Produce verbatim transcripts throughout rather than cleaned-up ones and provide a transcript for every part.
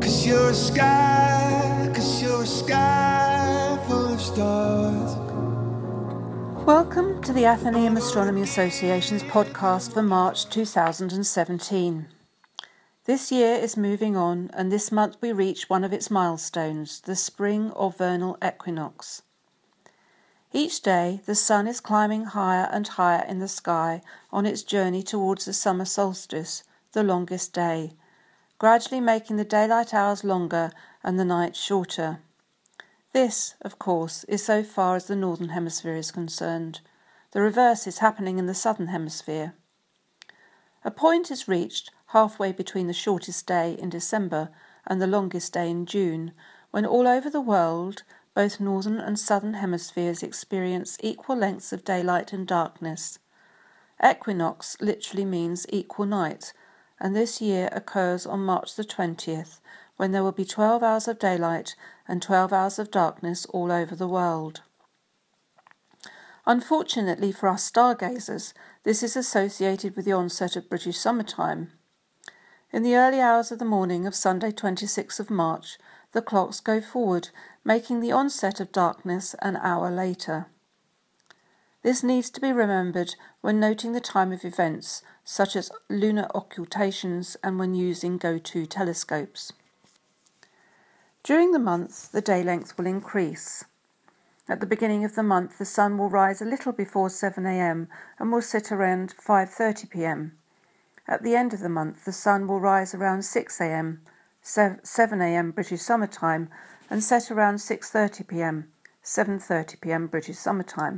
Cause you're a sky, cause you're a sky full of stars. Welcome to the Athenaeum Astronomy Association's podcast for March two thousand seventeen. This year is moving on, and this month we reach one of its milestones, the spring or vernal equinox. Each day the sun is climbing higher and higher in the sky on its journey towards the summer solstice, the longest day, gradually making the daylight hours longer and the night shorter. This, of course, is so far as the northern hemisphere is concerned. The reverse is happening in the southern hemisphere. A point is reached halfway between the shortest day in December and the longest day in June, when all over the world, both northern and southern hemispheres experience equal lengths of daylight and darkness. Equinox literally means equal night, and this year occurs on March the twentieth, when there will be twelve hours of daylight and twelve hours of darkness all over the world. Unfortunately for us stargazers, this is associated with the onset of British summertime. In the early hours of the morning of Sunday twenty-sixth of March, the clocks go forward, making the onset of darkness an hour later. This needs to be remembered when noting the time of events, such as lunar occultations and when using Go two telescopes. During the month, the day length will increase. At the beginning of the month, the sun will rise a little before seven a.m. and will sit around five thirty p.m. At the end of the month, the sun will rise around six a.m., seven a.m. British Summer Time, and set around six thirty p.m., seven thirty p.m. British Summer Time.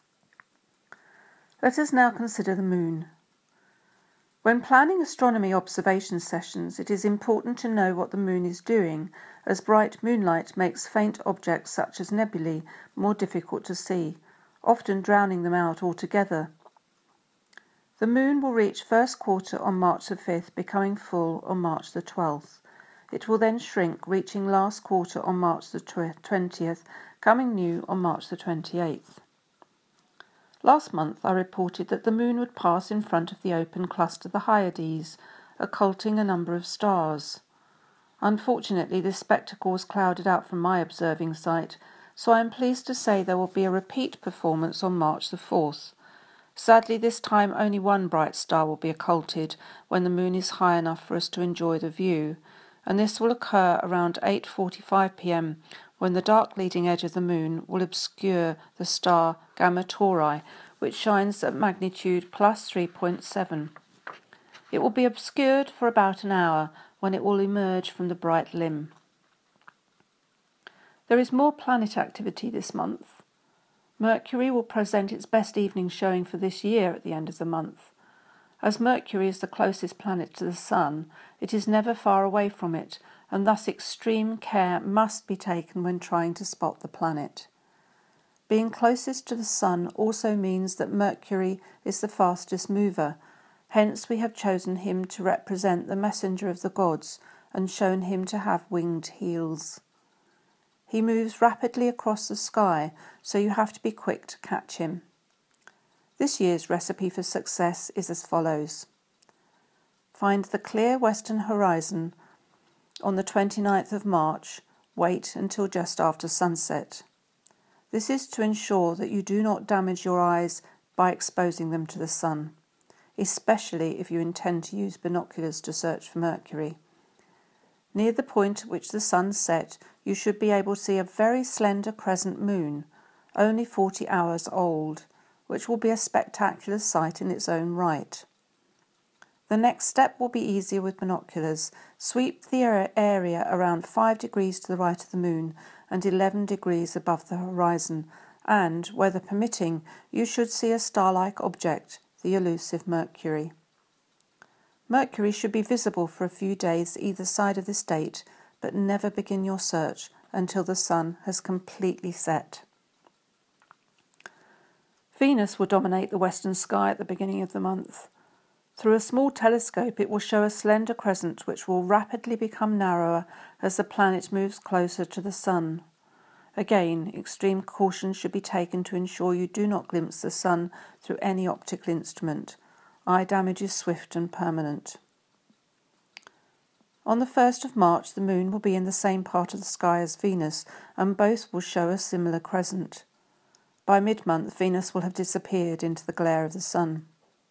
Let us now consider the moon. When planning astronomy observation sessions, it is important to know what the moon is doing, as bright moonlight makes faint objects such as nebulae more difficult to see, often drowning them out altogether. The moon will reach first quarter on March the fifth, becoming full on March the twelfth. It will then shrink, reaching last quarter on March the twentieth, coming new on March the twenty-eighth. Last month I reported that the moon would pass in front of the open cluster, the Hyades, occulting a number of stars. Unfortunately, this spectacle was clouded out from my observing site, so I am pleased to say there will be a repeat performance on March the fourth. Sadly, this time only one bright star will be occulted when the moon is high enough for us to enjoy the view, and this will occur around eight forty-five p.m. when the dark leading edge of the moon will obscure the star Gamma Tauri, which shines at magnitude plus three point seven. It will be obscured for about an hour when it will emerge from the bright limb. There is more planet activity this month. Mercury will present its best evening showing for this year at the end of the month. As Mercury is the closest planet to the Sun, it is never far away from it, and thus extreme care must be taken when trying to spot the planet. Being closest to the Sun also means that Mercury is the fastest mover, hence we have chosen him to represent the messenger of the gods and shown him to have winged heels. He moves rapidly across the sky, so you have to be quick to catch him. This year's recipe for success is as follows. Find the clear western horizon on the twenty-ninth of March. Wait until just after sunset. This is to ensure that you do not damage your eyes by exposing them to the sun, especially if you intend to use binoculars to search for Mercury. Near the point at which the sun set, you should be able to see a very slender crescent moon, only forty hours old, which will be a spectacular sight in its own right. The next step will be easier with binoculars. Sweep the area around five degrees to the right of the moon and eleven degrees above the horizon, and, weather permitting, you should see a star-like object, the elusive Mercury. Mercury should be visible for a few days either side of this date, but never begin your search until the sun has completely set. Venus will dominate the western sky at the beginning of the month. Through a small telescope it will show a slender crescent which will rapidly become narrower as the planet moves closer to the sun. Again, extreme caution should be taken to ensure you do not glimpse the sun through any optical instrument. Eye damage is swift and permanent. On the first of March, the moon will be in the same part of the sky as Venus, and both will show a similar crescent. By mid-month, Venus will have disappeared into the glare of the sun.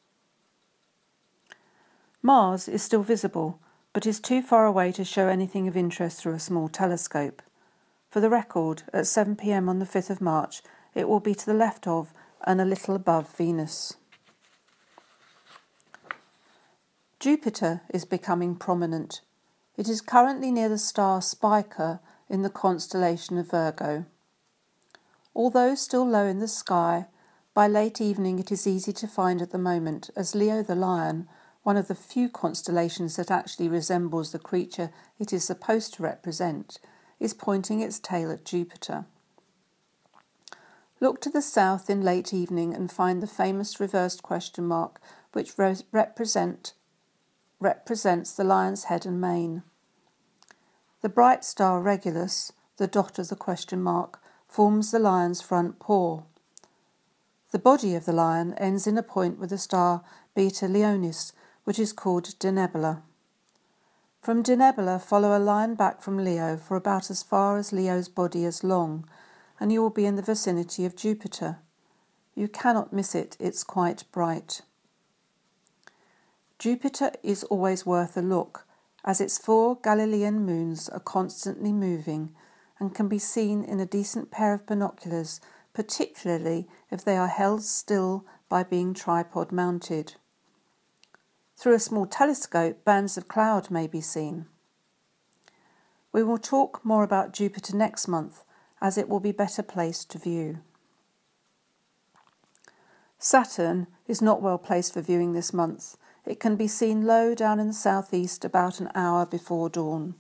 Mars is still visible, but is too far away to show anything of interest through a small telescope. For the record, at seven p m on the fifth of March, it will be to the left of and a little above Venus. Jupiter is becoming prominent. It is currently near the star Spica in the constellation of Virgo. Although still low in the sky, by late evening it is easy to find at the moment, as Leo the Lion, one of the few constellations that actually resembles the creature it is supposed to represent, is pointing its tail at Jupiter. Look to the south in late evening and find the famous reversed question mark which re- represent, represents the lion's head and mane. The bright star Regulus, the dot of the question mark, forms the lion's front paw. The body of the lion ends in a point with the star Beta Leonis, which is called Denebola. From Denebola, follow a line back from Leo for about as far as Leo's body is long, and you will be in the vicinity of Jupiter. You cannot miss it, it's quite bright. Jupiter is always worth a look, as its four Galilean moons are constantly moving and can be seen in a decent pair of binoculars, particularly if they are held still by being tripod mounted. Through a small telescope, bands of cloud may be seen. We will talk more about Jupiter next month, as it will be better placed to view. Saturn is not well placed for viewing this month. It can be seen low down in the southeast about an hour before dawn.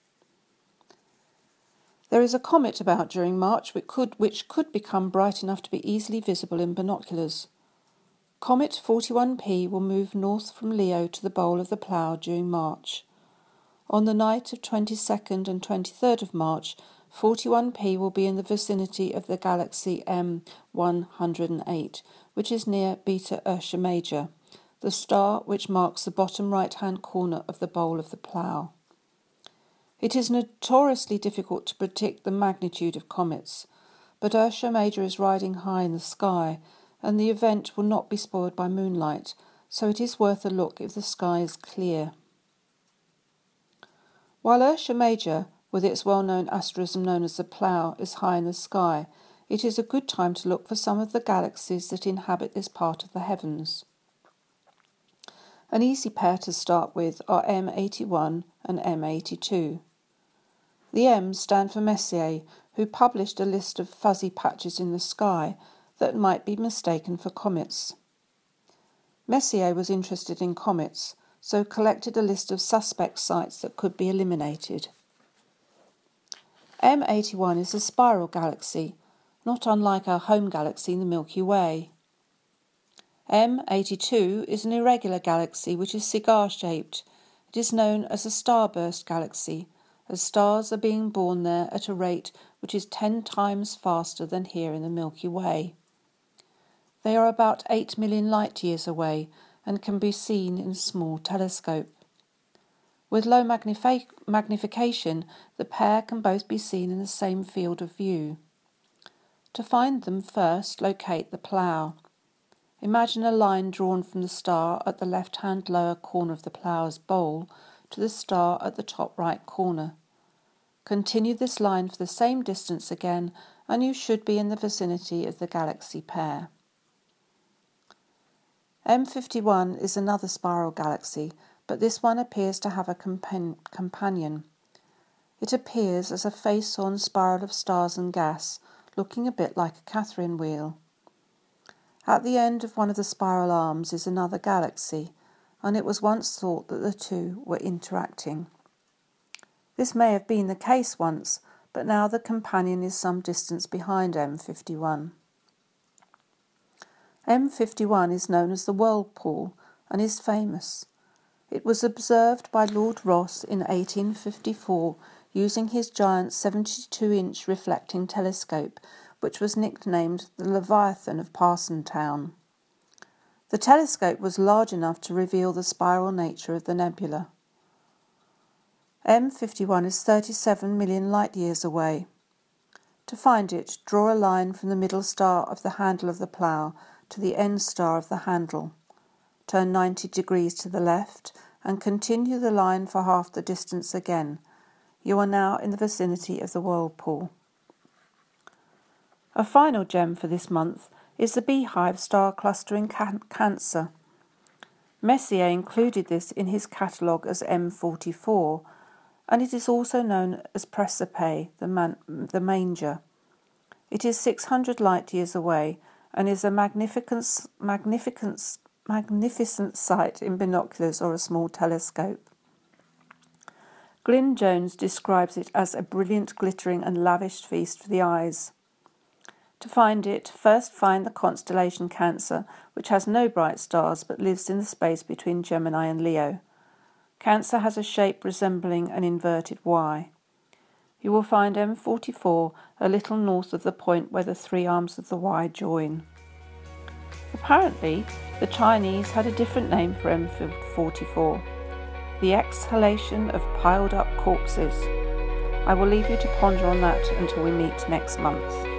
There is a comet about during March which could, which could become bright enough to be easily visible in binoculars. Comet forty-one P will move north from Leo to the bowl of the Plough during March. On the night of twenty-second and twenty-third of March, forty-one P will be in the vicinity of the galaxy M one hundred eight, which is near Beta Ursa Major, the star which marks the bottom right-hand corner of the bowl of the Plough. It is notoriously difficult to predict the magnitude of comets, but Ursa Major is riding high in the sky, and the event will not be spoiled by moonlight, so it is worth a look if the sky is clear. While Ursa Major, with its well-known asterism known as the Plough, is high in the sky, it is a good time to look for some of the galaxies that inhabit this part of the heavens. An easy pair to start with are M eighty-one and M eighty-two. The M's stand for Messier, who published a list of fuzzy patches in the sky that might be mistaken for comets. Messier was interested in comets, so collected a list of suspect sites that could be eliminated. M eighty-one is a spiral galaxy, not unlike our home galaxy in the Milky Way. M eighty-two is an irregular galaxy which is cigar-shaped. It is known as a starburst galaxy, as stars are being born there at a rate which is ten times faster than here in the Milky Way. They are about eight million light-years away and can be seen in a small telescope. With low magnifi- magnification, the pair can both be seen in the same field of view. To find them, first locate the Plough. Imagine a line drawn from the star at the left-hand lower corner of the Plough's bowl to the star at the top right corner. Continue this line for the same distance again, and you should be in the vicinity of the galaxy pair. M fifty-one is another spiral galaxy, but this one appears to have a compan- companion. It appears as a face-on spiral of stars and gas, looking a bit like a Catherine wheel. At the end of one of the spiral arms is another galaxy, and it was once thought that the two were interacting. This may have been the case once, but now the companion is some distance behind M fifty-one. M fifty-one is known as the Whirlpool and is famous. It was observed by Lord Rosse in eighteen fifty-four using his giant seventy-two inch reflecting telescope, which was nicknamed the Leviathan of Parsonstown. The telescope was large enough to reveal the spiral nature of the nebula. M fifty-one is thirty-seven million light-years away. To find it, draw a line from the middle star of the handle of the plough to the end star of the handle. Turn ninety degrees to the left and continue the line for half the distance again. You are now in the vicinity of the whirlpool. A final gem for this month is the Beehive star cluster in can- Cancer. Messier included this in his catalogue as M forty-four, and it is also known as Praesepe, the, man- the manger. It is six hundred light-years away and is a magnificent, magnificent, magnificent sight in binoculars or a small telescope. Glyn Jones describes it as a brilliant, glittering and lavish feast for the eyes. To find it, first find the constellation Cancer, which has no bright stars but lives in the space between Gemini and Leo. Cancer has a shape resembling an inverted Y. You will find M forty-four a little north of the point where the three arms of the Y join. Apparently, the Chinese had a different name for M forty-four, the exhalation of piled up corpses. I will leave you to ponder on that until we meet next month.